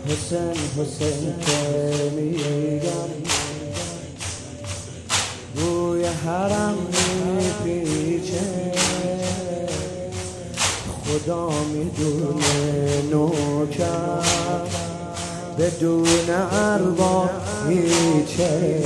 حسین حسین که میگم بوی حرم میپیچه خدا میدونه نوکر بدون ارباب هیچه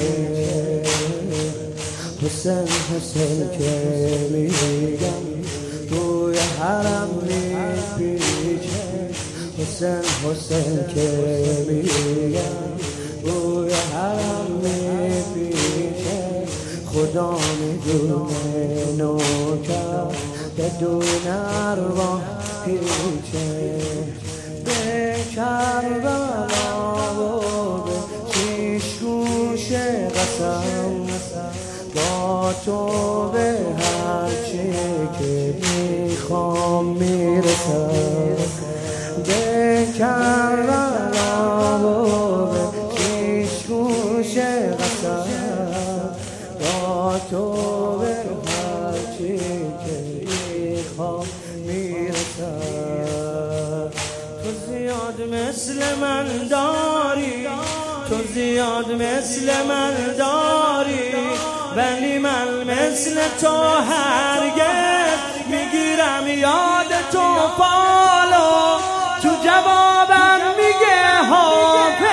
حسین حسین که میگم بوی حرم میپیچه حسین حسین که میگم بوی حرم میپیچه خدا میدونه نوکر بدون ارواح پیچه به کربلا و به شیش گوش قسم با تو به هرچی که میخوام میرسم به کربلا و به شیش گوش قسم با تو به هرچی که میخوام میرسم تو زیاد مثل من داری تو زیاد مثل من داری ولی من مثل تو هرگز میگیرم یاد تو فالو تو جوابم میگه حافظ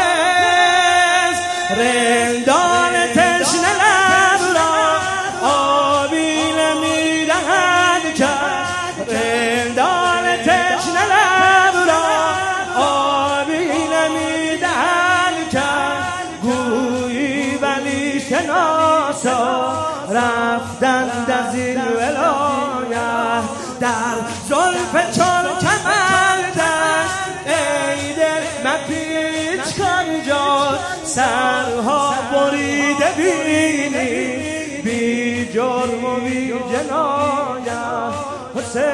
رندان تشنه لب را آبی نمیدهد کرد رندان تشنه لب را آبی نمیدهد کرد گویی ولی شناسا رفتند از این ولایت در زلف چون کمندش ای دل مپیچ کن جا سرها بریده بینی بی جرم و بی جنایت حسین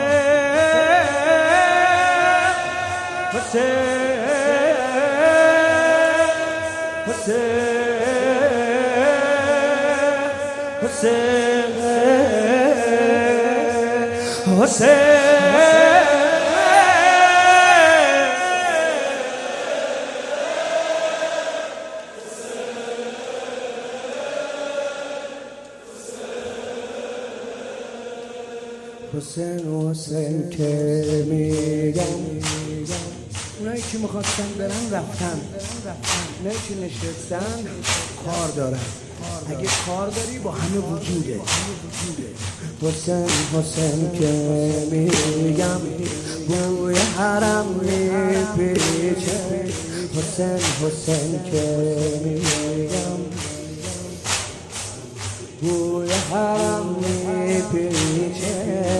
حسین حسین حسین حسین حسین حسین که میگم اونایی که میخواستن برن رفتن اونایی که نشستن کار دارن اگه کار داری با همه وجوده حسین حسین که میگم بوی حرم میپیچه حسین حسین که میگم بوی حرم میپیچه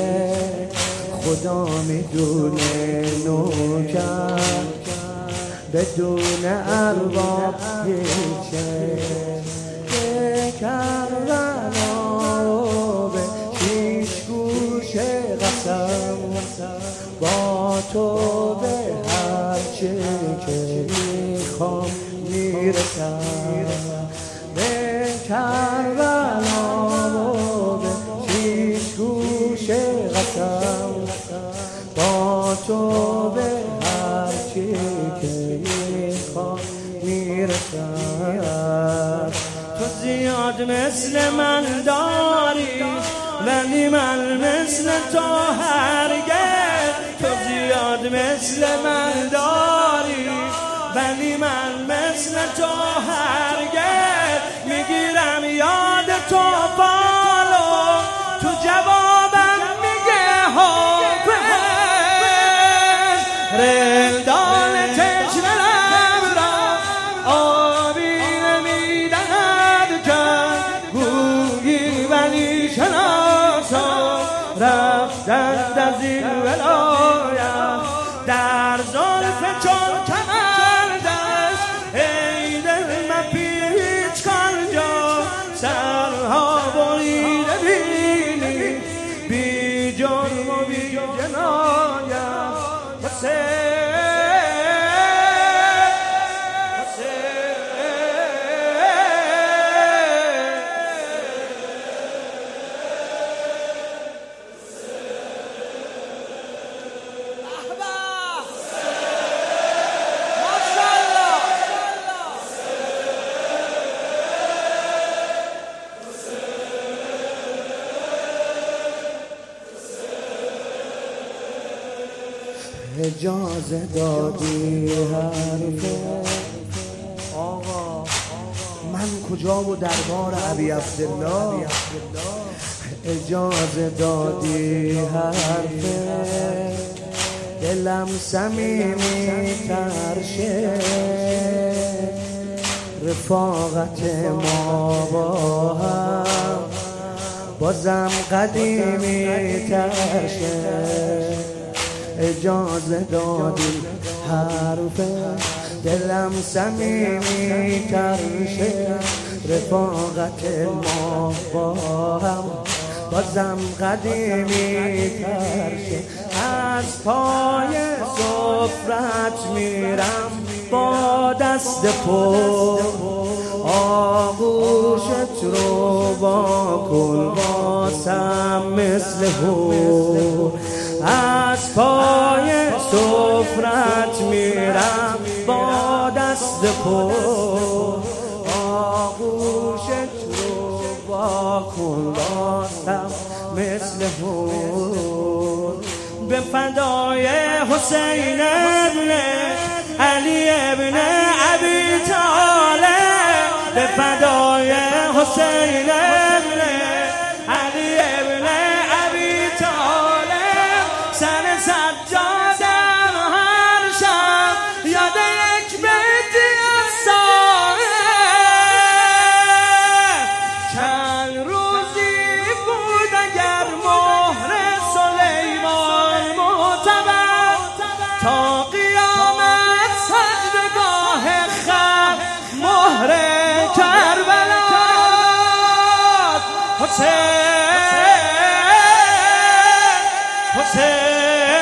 خدا میدونه نوکر بدون ارباب پیچه به کربلا و به شیش گوش قسم با تو به هرچی که میخوام میرسم به کربلا و به شیش گوش قسم با تو به هرچی که میخوام میرسم تو زیاد مثل من داری ولی من مثل تو هرگز تو زیاد مثل من داری ولی من مثل تو هرگز میگیرم یاد تو فالو تو جوابم میگه حافظ رندان تشنه لب را آبی نمیدهد کرد گویی ولی شناسا رفتند از این ولایت در زلف چون کمندش ای دل مپیچ کن جا سرها بریده بینی بی جرم و بی جنایت حسین اجازه دادی حرف آقا من کجا و دربار ابی عبدالله، اجازه دادی حرف دلم صمیمی تر شه، رفاقت ما با هم بازم قدیمی تر شه، اجازه دادی حرف دلم صمیمی تر شه، رفاقت ما با هم بازم قدیمی تر شه، از پای سفرت میرم با دست پر، آغوشت رو با کن واسم مثل هو، از پای سفرت میرم با دست پر، آغوشت رو با کن واسم مثل هو، به فدای حسین ابن علی ابن ابی طالب، به فدای حسین ابن علی ابن ابی طالب، سر سجادم هر شب یاد یک بیتی از صاحب، چند روزی بود اگر مهر سلیمان معتبر، تا قیامت سجدگاه خلق مهر کربلا، حسین حسین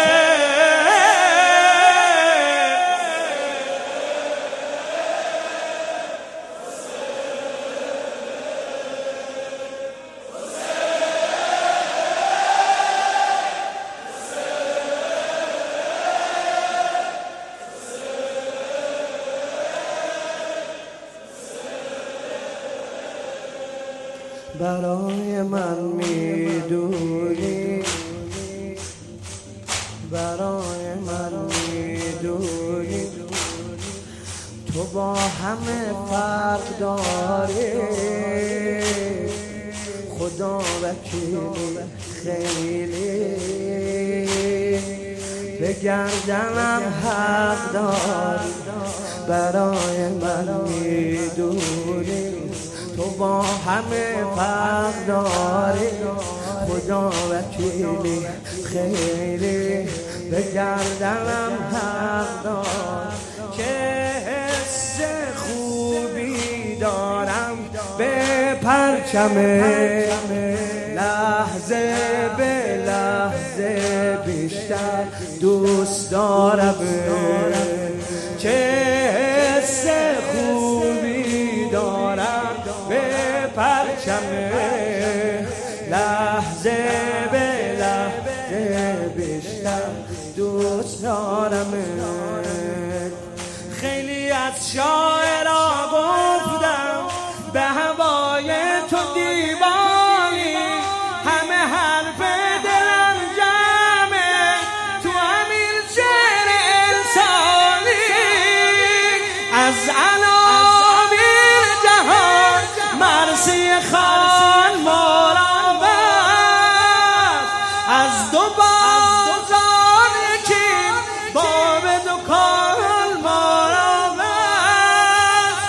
برای من میدونی، برای من میدونی تو با همه فرق داری، خدا وکیلی خیلی به گردنم حق داری، برای من میدونی تو با همه فرق داری، خدا وکیلی خیلی به گردنم حق داری، که حس خوبی دارم به پرچم لحظه به لحظه بیشتر دوست دارم، که حس خوبی دارم به پرچم لحظه به لحظه بیشتر دوست دارم، خیلی از شاعرها گفتم به هوای تو دیوانی، همه حرف دلم جمعه تو همین شعر انسانی، از عناوین جهان مرسی خان موران بست، از دو بازار یکی باب دکان موران بست،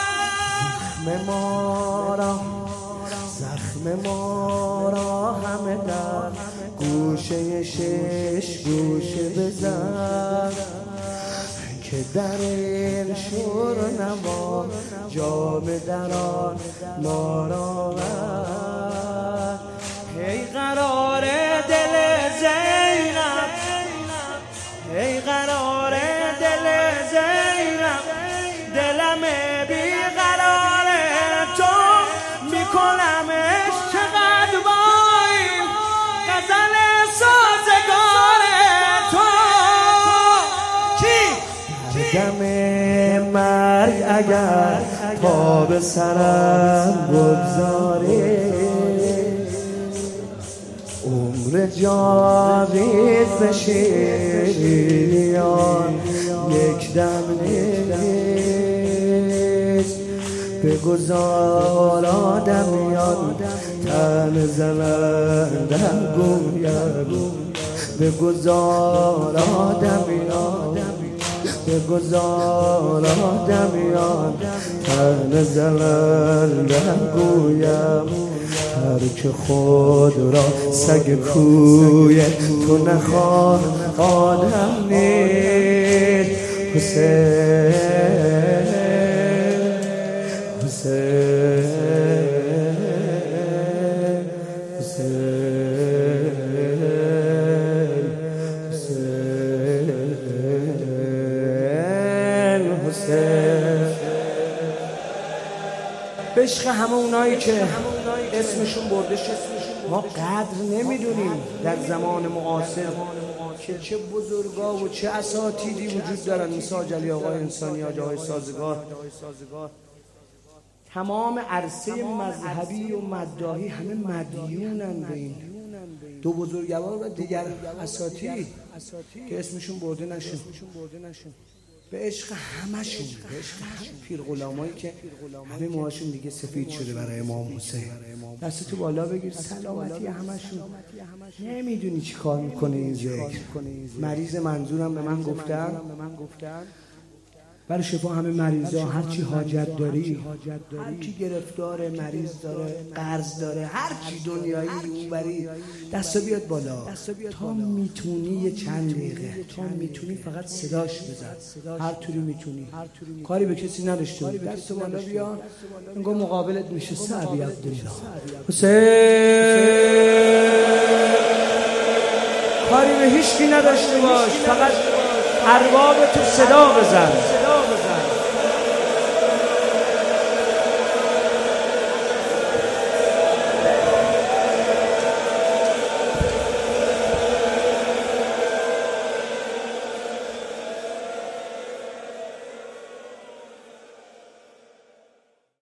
زخم ما را همه در گوشه شش گوشه بزن، که در این شور نما جام دران ما را بر، ای قرار دل زینب، ای قرار دل زینب، دلم بیقرار تو میکنمش چقدر با این غزل سازگار تو، کی دم مرگ اگر پا به سرم بگذاری، عمر جاوید بشیریان یک دم نیست، بگذار آدمیان تن زنن در گویم، بگذار آدمیان، بگذار آدمیان تن زنن در گویم. هر که خود را سگ کوی تو نخواه آدم نیست. حسین حسین به عشق همه اونایی که اسمشون برده شد ما قدر نمیدونیم در زمان معاصر که چه بزرگا و چه اساتیدی وجود دارن، مثل حاج علی آقای انسانی، حاج آقای سازگار. تمام عرصه مذهبی و مداحی همه مدیونن به این دو بزرگوار و دیگر اساتید که اسمشون برده نشد. به عشق همشون، به عشق همه پیر غلامایی که همه موهاشون دیگه سفید شده برای امام حسین. دستتو بالا بگیر، سلامتی همشون. نمیدونی چی کار میکنه این ذکر. مریض منظورم به من گفتن برای شفا همه مریضا، هر چی حاجت داری، هر کی گرفتار مریض داره، قرض داره، هر چی دنیایی اونوری، دستا بیاد بالا. تا میتونی یه چند دقیقه، تا میتونی فقط صداش بزن، هر طوری میتونی، کاری به کسی نداشته باش، دست بالا بیا، انگار مقابلت میشه ابی عبدالله حسین. کاری به هیچ کی نداشته باش، فقط ارباب تو صدا بزن.